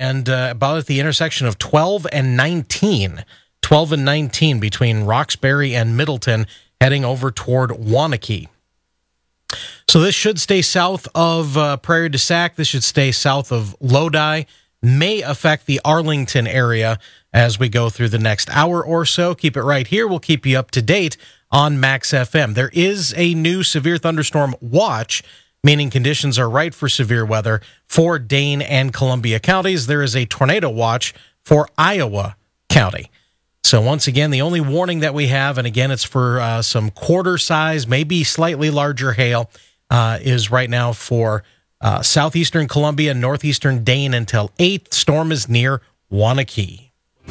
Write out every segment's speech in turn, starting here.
and about at the intersection of 12 and 19. 12 and 19 between Roxbury and Middleton, heading over toward Waunakee. So this should stay south of Prairie du Sac. This should stay south of Lodi. May affect the Arlington area as we go through the next hour or so. Keep it right here. We'll keep you up to date on Max FM. There is a new severe thunderstorm watch, meaning conditions are right for severe weather for Dane and Columbia counties. There is a tornado watch for Iowa County. So once again, the only warning that we have, and again, it's for some quarter size, maybe slightly larger hail, is right now for southeastern Columbia, northeastern Dane until 8. Storm is near Waunakee.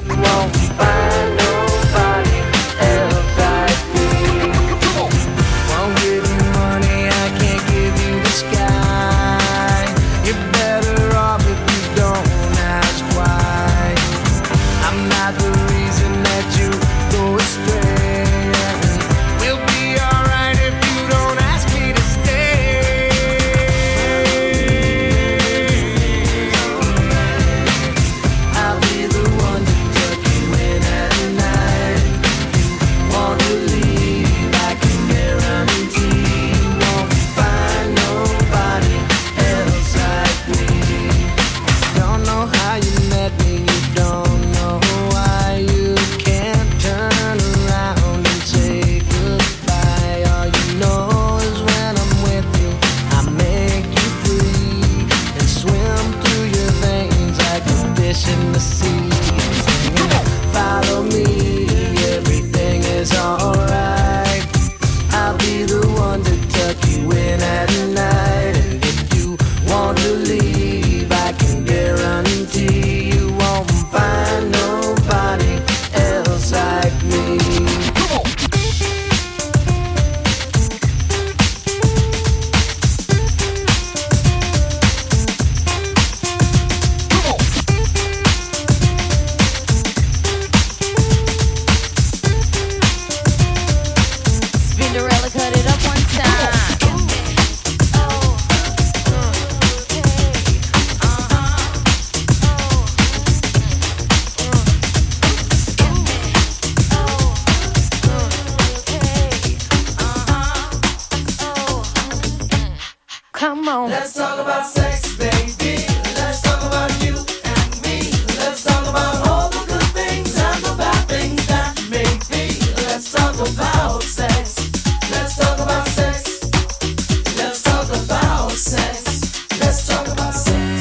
Let's talk about sex, baby. Let's talk about you and me. Let's talk about all the good things and the bad things that may be. Let's talk about sex. Let's talk about sex. Let's talk about sex. Let's talk about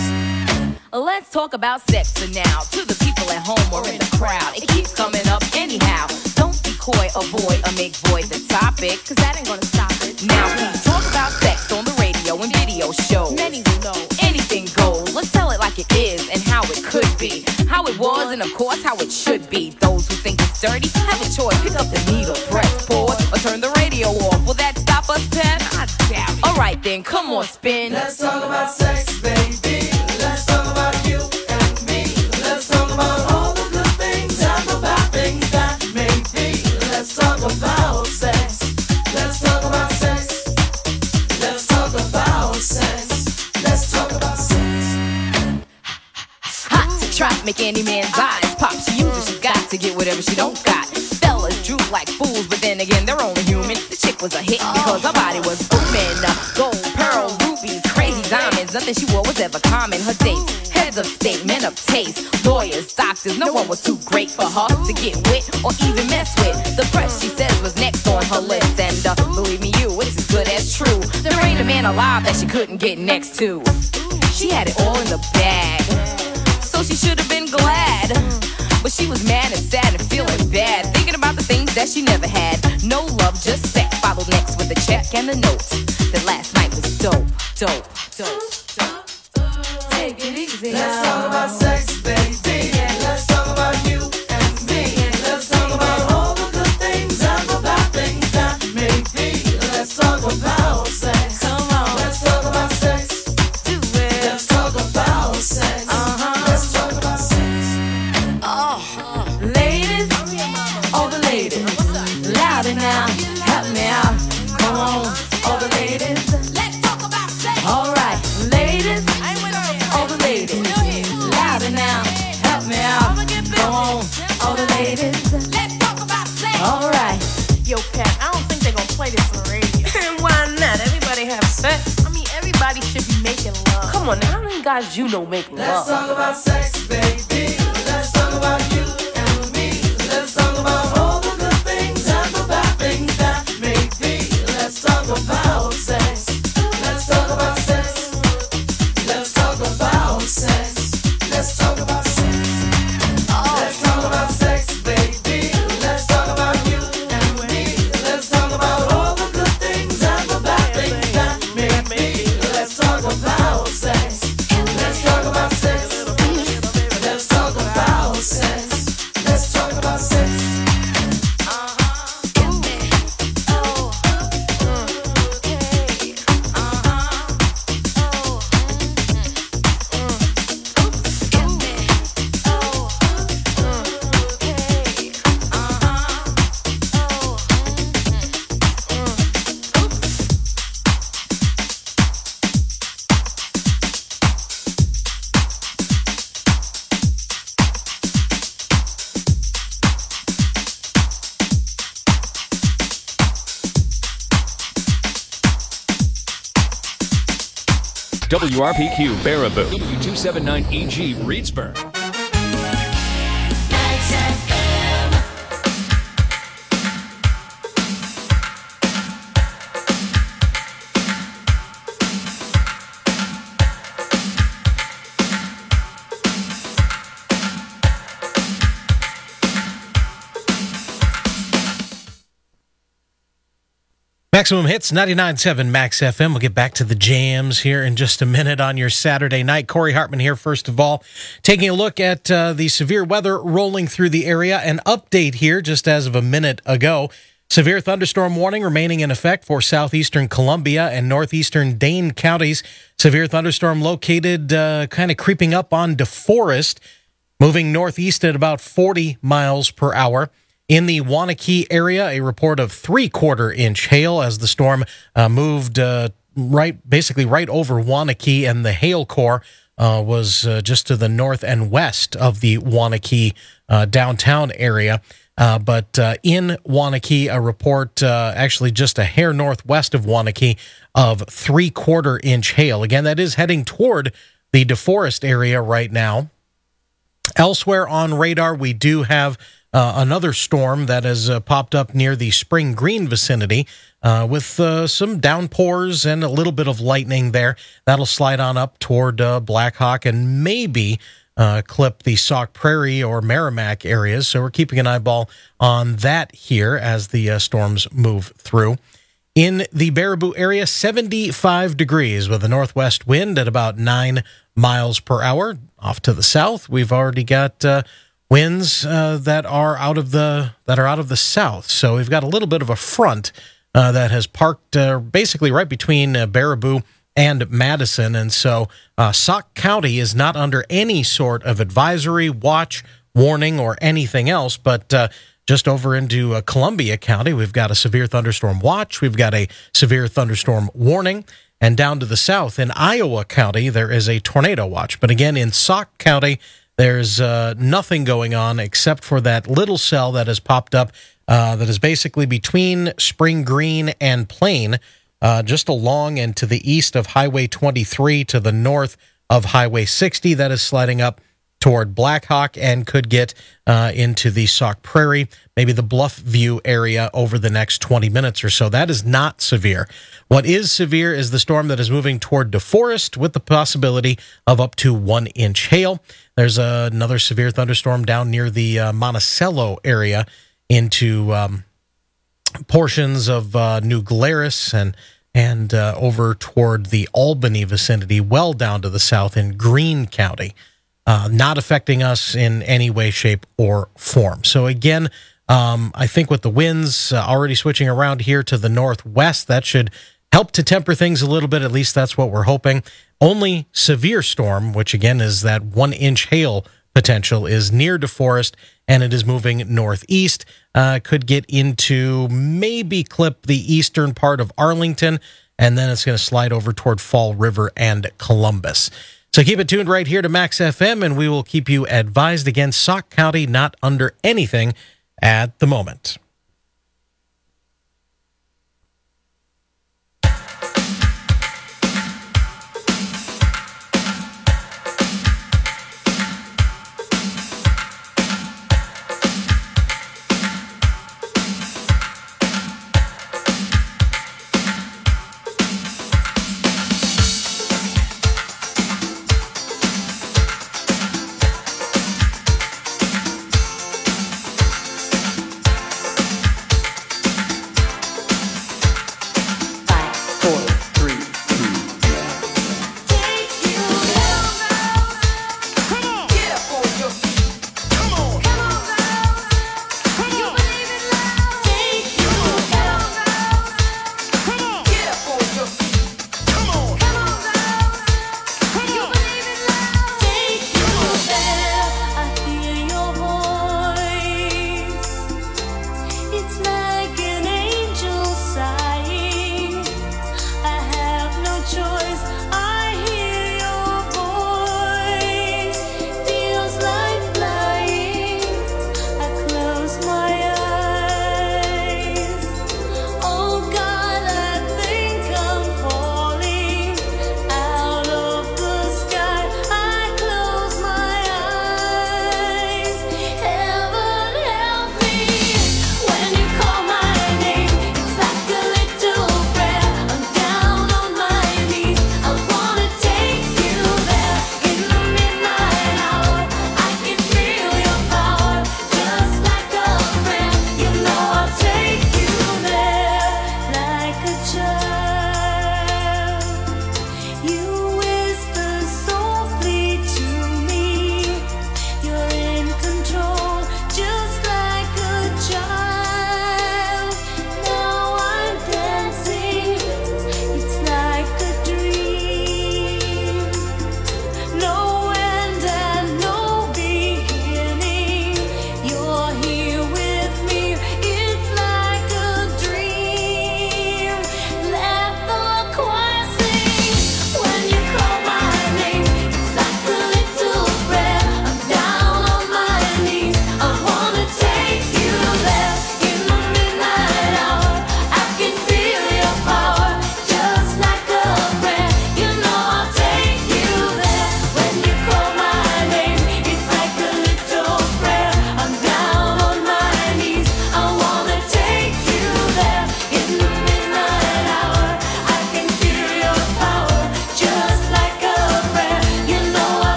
sex. Let's talk about sex for now. To the people at home or in the crowd, it keeps coming up anyhow. Don't be coy, avoid, or make void the topic, cause that ain't gonna stop it. Now we talk about sex on the radio and video shows. Many will know anything goes. Let's tell it like it is and how it could be, how it was, and of course how it should be. Those who think it's dirty have a choice. Pick up the needle, press pause, or turn the radio off. Will that stop us, Pep? I doubt it. Alright then, come on, spin. Let's talk about sex, baby. Let's talk about you and me. Let's talk about all the good things and the bad things that may be. Let's talk about sex. Let's talk about sex. Let's talk about sex. Let's talk about sex. Hot to trap, make any man's eyes pop. She uses, she's got to get whatever she don't got. Fellas droop like fools, but then again, they're only human. The chick was a hit because her body was booming. Gold, pearl, rubies, crazy diamonds. Nothing she wore was ever common. Her dates, heads of state, men of taste, lawyers, doctors. No one was too great for her to get with or even mess with. The press, she says, was next on her list. And believe me, you, it's as good as true. There ain't a man alive that she couldn't get next to. She had it all in the bag, so she should have been glad. But she was mad and sad and feeling bad, thinking about the things that she never had. No love, just sex. Followed next with a check and the note that last night was dope, dope, dope, dope. Take it easy. Let's talk about sex, baby. Let's talk about you and me. Let's talk about all the good things and the bad things that may be. Let's talk about sex. Come on, Let's talk about sex. do it. Let's talk about sex. Let's talk about sex. Ladies, all the ladies, louder now, help me out. Come on, all the ladies, let's talk about sex. All right, ladies, all the ladies, louder listen now, help me out. Come on, all the ladies. Let's talk about sex. All right. Yo, Cat, I don't think they're gonna play this on radio. Why not? Everybody have sex. I mean, everybody should be making love. Come on, now, how many guys you know make Let's love? talk about sex, baby. Let's talk about you and me. Let's talk about all the good things and the bad things that may be. Let's talk about sex. Let's talk about sex. Let's talk about sex. Let's talk about sex. Let's talk about sex, baby. Let's talk about you and me. Let's talk about all the good things and the bad things that may be. Let's talk about sex. Let's talk about sex. Let's talk about sex. Let's talk about sex. WRPQ Baraboo, W279EG Reedsburg. Maximum Hits, 99.7 Max FM. We'll get back to the jams here in just a minute on your Saturday night. Corey Hartman here, first of all, taking a look at the severe weather rolling through the area. An update here just as of a minute ago. Severe thunderstorm warning remaining in effect for southeastern Columbia and northeastern Dane counties. Severe thunderstorm located kind of creeping up on DeForest, moving northeast at about 40 miles per hour. In the Wanakee area, a report of 3/4-inch hail as the storm moved basically right over Wanakee, and the hail core was just to the north and west of the Wanakee downtown area. But in Wanakee, a report actually just a hair northwest of Wanakee of 3/4-inch hail. Again, that is heading toward the DeForest area right now. Elsewhere on radar, we do have another storm that has popped up near the Spring Green vicinity with some downpours and a little bit of lightning there. That'll slide on up toward Black Hawk and maybe clip the Sauk Prairie or Merrimack areas. So we're keeping an eyeball on that here as the storms move through. In the Baraboo area, 75 degrees with a northwest wind at about 9 miles per hour. Off to the south, we've already got winds that are out of the south. So we've got a little bit of a front that has parked basically right between Baraboo and Madison. And so Sauk County is not under any sort of advisory, watch, warning, or anything else. But just over into Columbia County, we've got a severe thunderstorm watch. We've got a severe thunderstorm warning. And down to the south in Iowa County, there is a tornado watch. But again, in Sauk County, there's nothing going on except for that little cell that has popped up that is basically between Spring Green and Plain, just along and to the east of Highway 23 to the north of Highway 60. That is sliding up toward Black Hawk and could get into the Sauk Prairie, maybe the Bluff View area over the next 20 minutes or so. That is not severe. What is severe is the storm that is moving toward DeForest with the possibility of up to 1-inch hail. There's another severe thunderstorm down near the Monticello area into portions of New Glarus and over toward the Albany vicinity, well down to the south in Greene County. Not affecting us in any way, shape, or form. So again, I think with the winds already switching around here to the northwest, that should help to temper things a little bit. At least that's what we're hoping. Only severe storm, which again is that 1-inch hail potential, is near DeForest, and it is moving northeast. Could get into maybe clip the eastern part of Arlington, and then it's going to slide over toward Fall River and Columbus. So keep it tuned right here to Max FM, and we will keep you advised. Again, Sauk County not under anything at the moment.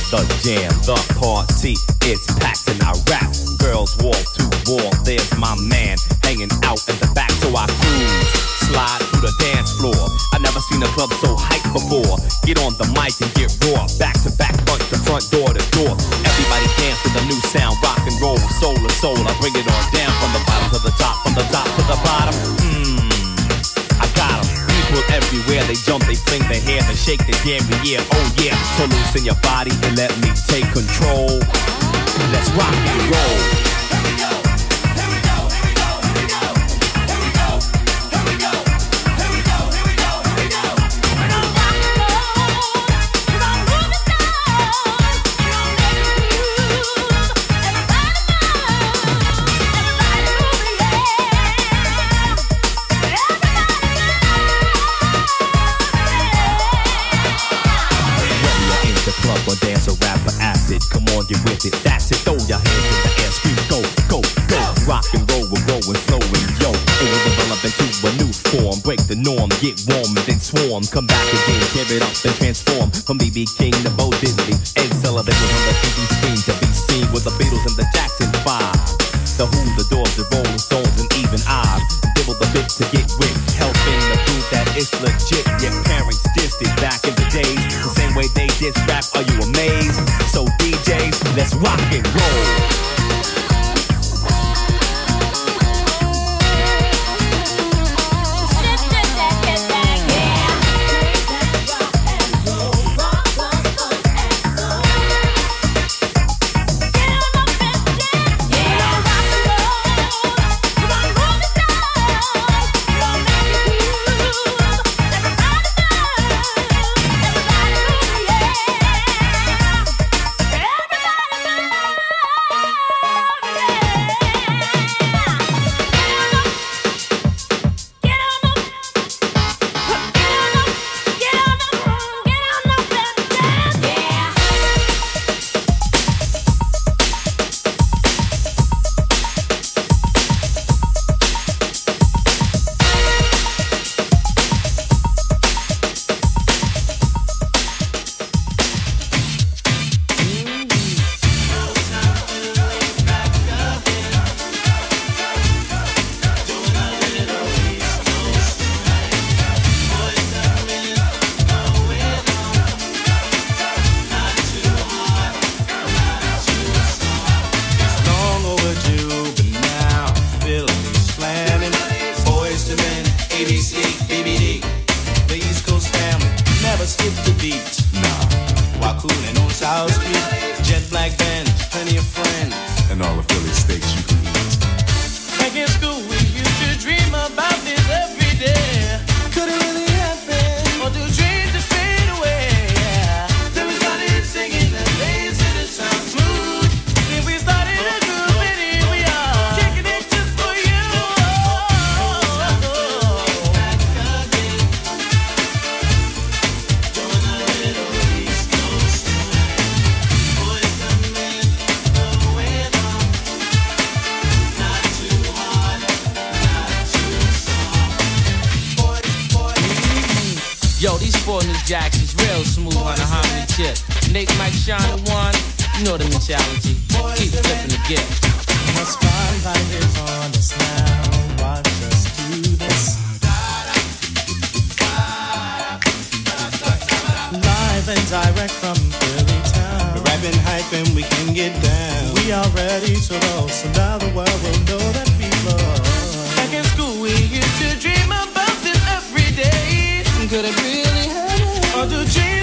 the jam, the party is packed and I rap. Girls wall to wall, there's my man hanging out in the back, so I cruise, slide through the dance floor. I never seen a club so hyped before. Get on the mic and get raw, back to back, front to front, door to door. Everybody dance to the new sound, rock and roll, soul to soul. I bring it on down from the bottom to the top, from the top to the bottom. I got 'em. People everywhere, they jump, they fling their hair, they shake their dairy, yeah, oh yeah. So loosen your body and let me take control. Let's rock and roll. Here we go, here we go, here we go, here we go, here we go, here we go, here we go, here we go, here we go. We're gonna rock and roll, we're gonna move it down, we're gonna make it move. Everybody move, everybody move, yeah. Whether you're in the club or dance or rap or acid, come on, get with it. That's it. Throw your hands in the air, scream, go, go, go. Rock and roll, we're going, flowing, yo. It will develop into a new form. Break the norm, get warm and then swarm. Come back again, tear it up and transform. From B.B. King to Bo Diddley, Ed Sullivan was on the TV screen to be seen with the Beatles and the Jackson 5. The Who, the Doors, the Rolling Stones, and even I dibble the bit to get with, helping to prove that it's legit. Your parents dissed it back in the days, the same way they diss rap. Are you amazed? So DJs, let's rock and roll. Yo, these Fortnite Jacks is real smooth on the harmony tip. Nate, Mike, Sean, and Juan, you know the mentality. Keep flipping the gift. The spotlight is on us now. Watch us do this. Live and direct from Philly town. We're rapping, hyping, we can get down. We are ready to roll, so now the world will know that we love. Back in school, we used to dream about this every day. Could it really happen? Or do dreams